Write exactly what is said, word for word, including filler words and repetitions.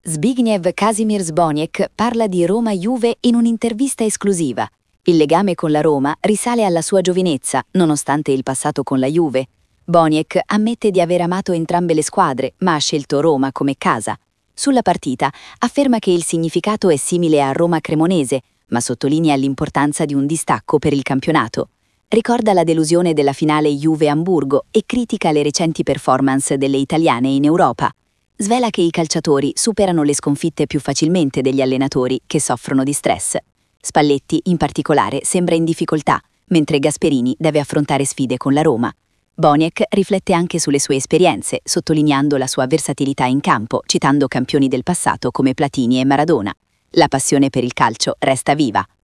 Zbigniew Kazimierz Boniek parla di Roma-Juve in un'intervista esclusiva. Il legame con la Roma risale alla sua giovinezza, nonostante il passato con la Juve. Boniek ammette di aver amato entrambe le squadre, ma ha scelto Roma come casa. Sulla partita afferma che il significato è simile a Roma-Cremonese, ma sottolinea l'importanza di un distacco per il campionato. Ricorda la delusione della finale Juve-Amburgo e critica le recenti performance delle italiane in Europa. Svela che i calciatori superano le sconfitte più facilmente degli allenatori che soffrono di stress. Spalletti, in particolare, sembra in difficoltà, mentre Gasperini deve affrontare sfide con la Roma. Boniek riflette anche sulle sue esperienze, sottolineando la sua versatilità in campo, citando campioni del passato come Platini e Maradona. La passione per il calcio resta viva.